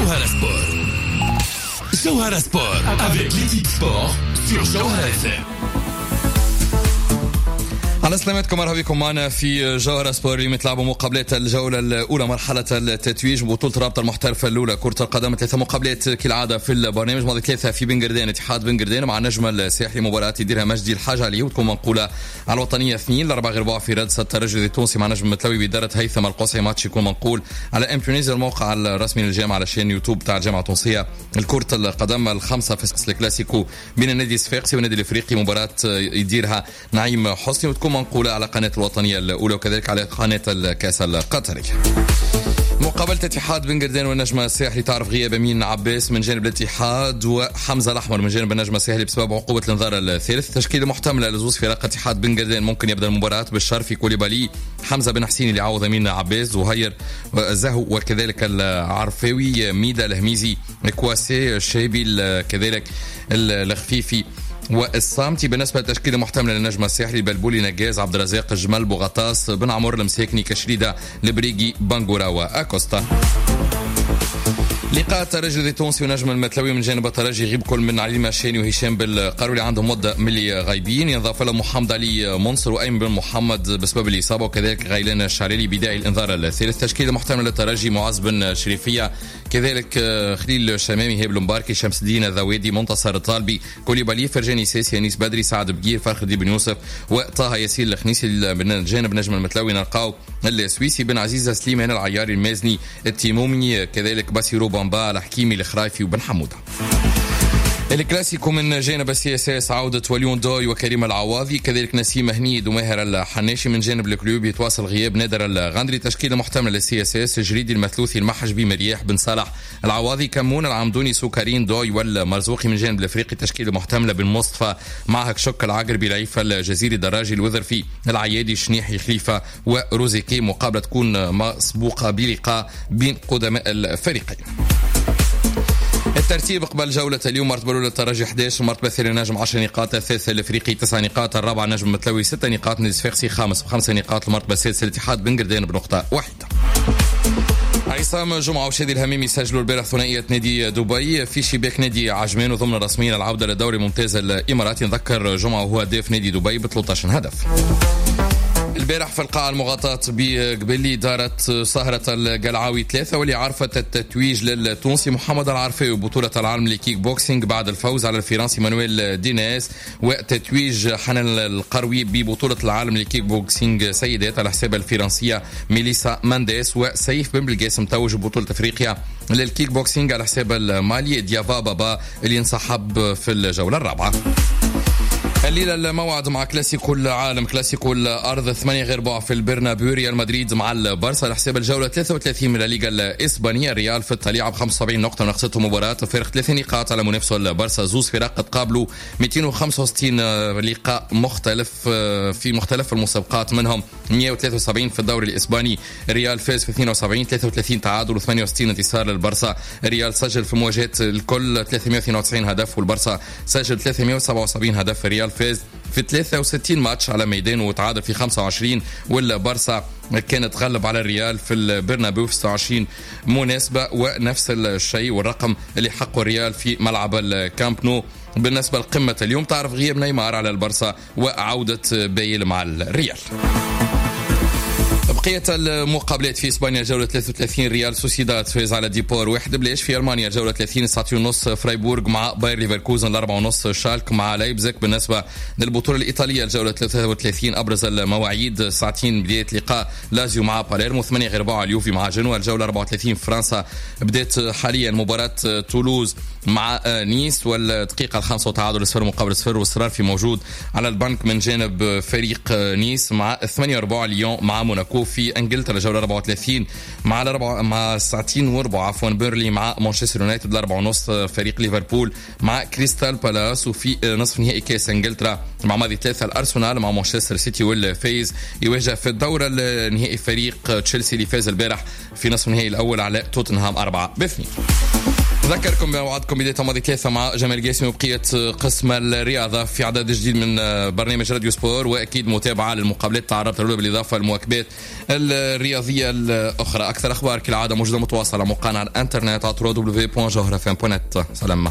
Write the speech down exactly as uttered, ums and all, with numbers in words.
Jawhara Sport. Jawhara Sport avec l'équipe sport sur Jawhara F M. على سلامتكم، مرحبا بكم معنا في جوهرة سبور. اليوم تلعبوا مقابلات الجولة الأولى مرحلة التتويج بطولة رابطة المحترفة الأولى كرة القدم. ثلاثة مقابلات كالعادة في البرنامج. ماضي ثلاثة في بن قردان، اتحاد بن قردان مع النجم الساحلي، مباراة يديرها مجدي الحاج علي وتكون منقولة على الوطنية اثنين. الأربعة غير رباع في رادس الترجي التونسي مع نجم متلوي بإدارة هيثم القصعي. ماتش يكون منقول على امبيونيزي، الموقع الرسمي للجامعة على شين يوتيوب تاع الجامعة التونسية. الكرة القدم الخمسة في الكلاسيكو بين النادي الصفاقسي والنادي الافريقي، مباراة يديرها نعيم حسني وتكون منقولة على قناة الوطنية الأولى وكذلك على قناة الكاس القطري. مقابلة اتحاد بن قردان والنجم الساحلي تعرف غياب أمين عباس من جانب الاتحاد وحمزة الأحمر من جانب النجم الساحلي بسبب عقوبة الانذار الثالث. تشكيلة محتملة لزوز فرق اتحاد بن قردان ممكن يبدأ المباراة بالشرفي كوليبالي، حمزة بن حسين اللي يعوض أمين عباس، زهير زهو وكذلك العرفاوي، ميدا الهميزي، كواسي الشيبي كذلك الخفيفي والصامتي. بالنسبة للتشكيلة محتملة للنجم الساحلي بلبولي، نجاز، عبد الرزاق، الجمل، بوغطاس، بن عمر، المساكني، كشريدة، البريقي، بانغورا وأكوستا. لقاء الترجي التونسي ونجم المتلوي من جانب الترجي يغيب كل من علي ماشاني وهشام بالقروي عندهم مدة ملي غايبين، ينضاف لهم محمد علي منصر وأيمن بن محمد بسبب الإصابة وكذلك غيلان الشعريري بداعي الإنذار الثالث. تشكيلة محتملة للترجي معز بن شريفية، كذلك خليل الشمامي، هيب المباركي، شمس الدين الذوادي، منتصر الطالبي، كوليبالي، فرجاني ساسي، أنيس بدري، سعد بقير، فرخ الدين بن يوسف وطه ياسين الخنيسي. من جانب نجم المتلوي نلقاو السويسي بن عزيزة، سليمان العياري، المازني، التيمومي، كذلك باسيرو بامبا، الحكيمي، الخرايفي وبن حمودة. الكلاسيكو من جانب السي اس اس عودة وليون دوي وكريم العواضي، كذلك نسيم هنيد وماهر الحناشي. من جانب الكلوب يتواصل غياب نادر الغندري. تشكيلة محتملة للسي اس اس جريدي، المثلوثي، المحجبي، مرياح، بن صالح، العواضي، كمون، العمدوني، سكرين، دوي والمرزوقي. من جانب الافريقي تشكيلة محتملة بن مصطفى، معهك شك، العقربي، العيفة، الجزيري، دراجي، الوذرفي، العيادي، الشنيحي، خليفة وروزيكي. مقابلة تكون مسبوقة بلقاء بين قدماء الفريقين. الترتيب قبل جولة اليوم: مرتبة الأولى الترجي أحد عشر، المرتبة الثانية نجم عشر نقاط، الثالثة الإفريقي تسع نقاط، الرابعة نجم متلوي ست نقاط، نادي الصفاقسي خامس بخمس نقاط، المرتبة السادسة الاتحاد بن قردان بنقطة واحدة. عصام جمعة وشادي الهميمي سجلوا البارح ثنائية نادي دبي في شباك نادي عجمان وضمن رسميا العودة للدوري الممتاز الإماراتي. نذكر جمعة وهو هداف نادي دبي ب ثلاثة عشر هدف. البارح في القاعة المغطاة بقبلي دارت سهرة القلعاوي ثلاثة واللي عرفت التتويج للتونسي محمد العرفاوي بطولة العالم للكيك بوكسينج بعد الفوز على الفرنسي مانويل ديناس، وتتويج حنان القروي ببطولة العالم للكيك بوكسينج سيدات على حساب الفرنسية ميليسا مانديس، وسيف بن بلقاسم توج ببطولة افريقيا للكيك بوكسينج على حساب المالي ديافا بابا اللي انسحب في الجولة الرابعة. الليلة الموعد مع كلاسيكو العالم، كلاسيكو الأرض، ثمانية غير ربع في البرنابيو، ريال مدريد مع البارسا على حساب الجولة ثلاثة وثلاثين من الليغا الإسبانية. الريال في الطليعة ب خمسة وسبعين نقطة ونقصته مباراة، فارق ثلاث نقاط على منافسه البارسا. زوز فرق تقابلوا مئتين وخمسة وستين لقاء مختلف في مختلف المسابقات، منهم مئة وثلاثة وسبعين في الدوري الإسباني. الريال فاز في اثنين وسبعين، ثلاثة وثلاثين تعادل و68 انتصار للبارسا. الريال سجل في مواجهات الكل ثلاثمئة واثنين وتسعين هدف والبارسا سجل ثلاثمئة وسبعة وسبعين هدف. الريال فاز في ثلاثة وستين ماتش على ميدان وتعادل في خمسة وعشرين، والبارسا كانت تغلب على الريال في البرنابيو في ستة وعشرين مناسبة، ونفس الشيء والرقم اللي حقه الريال في ملعب الكامب نو. بالنسبة لقمة اليوم تعرف غياب نيمار على البارسا وعودة بيل مع الريال. بقية المقابلات في إسبانيا جولة ثلاثة وثلاثين ريال سوسيداد فاز على ديبور واحد بلاش. في ألمانيا جولة ثلاثين ساعتين ونص فرايبورغ مع باير ليفركوزن، الأربعة ونص شالك مع لايبزيك. بالنسبة للبطولة الإيطالية الجولة ثلاثة وثلاثين أبرز المواعيد ساعتين بداية لقاء لازيو مع باليرمو، ثمانية غير ربع اليوفي مع جنوة. الجولة أربعة وثلاثين فرنسا بدأت حاليا مباراة تولوز مع نيس والدقيقة الخامسة وتعادل صفر مقابل صفر، واصرار في موجود على البنك من جانب فريق نيس. مع ثمانية وربع ليون مع موناكو. في انجلترا الجوله أربعة وثلاثين مع الاربعه مع ساعتين وربع عفوا بيرلي مع مانشستر يونايتد، الاربعه ونص فريق ليفربول مع كريستال بالاس. وفي نصف نهائي كاس انجلترا مع ماضي ثلاثه الارسنال مع مانشستر سيتي والفايز يواجه في الدوره النهائي فريق تشيلسي اللي فاز البارح في نصف النهائي الاول على توتنهام أربعة باثنين. أذكركم بوعدكم بداية الماضي ثلاثة مع جمال قاسمي وبقية قسم الرياضة في عدد جديد من برنامج راديو سبور، وأكيد متابعة للمقابلات تاع الرابطة الأولى بالإضافة للمواكبات الرياضية الأخرى. أكثر أخبار كالعادة موجودة متواصلة على موقعنا على الإنترنت على دبليو دبليو دبليو دوت جوهرة إف إم دوت نت. سلام.